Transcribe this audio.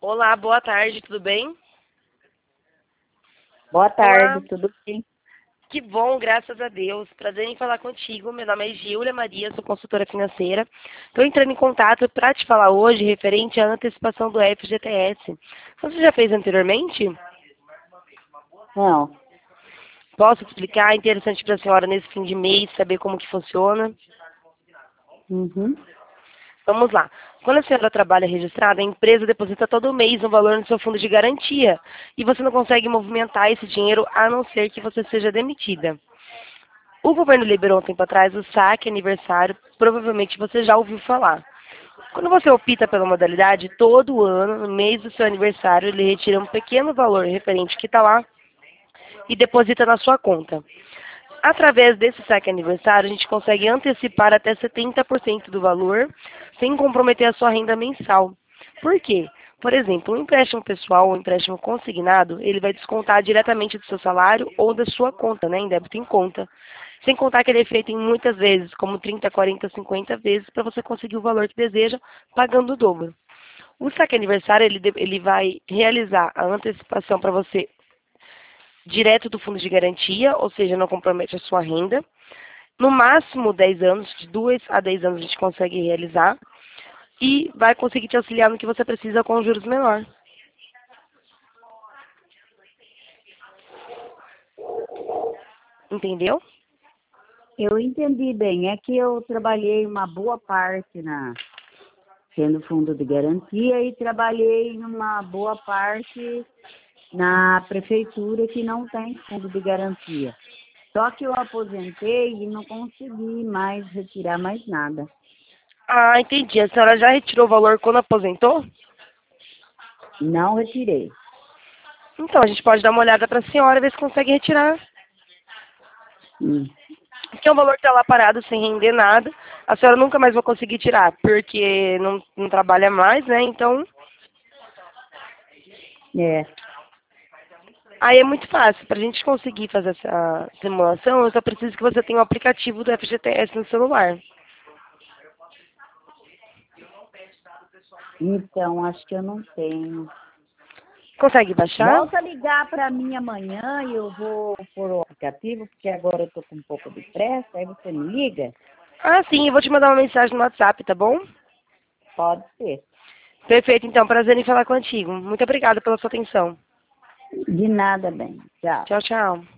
Olá, boa tarde, tudo bem? Boa Olá, tarde, tudo bem? que bom, graças a Deus. Prazer em falar contigo. Meu nome é Gíulia Maria, sou consultora financeira. Estou entrando em contato para te falar hoje referente à antecipação do FGTS. Você já fez anteriormente? Não. Posso te explicar? É interessante para a senhora nesse fim de mês saber como que funciona. Uhum. Vamos lá. Quando a senhora trabalha registrada, a empresa deposita todo mês um valor no seu fundo de garantia e você não consegue movimentar esse dinheiro a não ser que você seja demitida. O governo liberou um tempo atrás o saque aniversário, provavelmente você já ouviu falar. Quando você opta pela modalidade, todo ano, no mês do seu aniversário, ele retira um pequeno valor referente que está lá e deposita na sua conta. Através desse saque aniversário, a gente consegue antecipar até 70% do valor, sem comprometer a sua renda mensal. Por quê? Por exemplo, um empréstimo pessoal ou um empréstimo consignado, ele vai descontar diretamente do seu salário ou da sua conta, né, em débito em conta. Sem contar que ele é feito em muitas vezes, como 30, 40, 50 vezes, para você conseguir o valor que deseja, pagando o dobro. O saque aniversário, ele vai realizar a antecipação para você direto do fundo de garantia, ou seja, não compromete a sua renda. No máximo 10 anos, de 2 a 10 anos a gente consegue realizar e vai conseguir te auxiliar no que você precisa com juros menor. Entendeu? Eu entendi bem. É que eu trabalhei uma boa parte tendo fundo de garantia e trabalhei numa boa parte na prefeitura que não tem fundo de garantia. Só que eu aposentei e não consegui mais retirar mais nada. Ah, entendi. A senhora já retirou o valor quando aposentou? Não retirei. Então, a gente pode dar uma olhada para a senhora e ver se consegue retirar. Hum. Porque é um valor que está lá parado sem render nada. A senhora nunca mais vai conseguir tirar, porque não trabalha mais, né? Então, É. aí é muito fácil. Para a gente conseguir fazer essa simulação, eu só preciso que você tenha o aplicativo do FGTS no celular. Então, acho que eu não tenho. Consegue baixar? Volta a ligar para mim amanhã e eu vou pôr o aplicativo, porque agora eu estou com um pouco de pressa, aí você me liga? Ah, sim, eu vou te mandar uma mensagem no WhatsApp, tá bom? Pode ser. Perfeito, então. Prazer em falar contigo. Muito obrigada pela sua atenção. De nada, bem. Tchau. Tchau, tchau.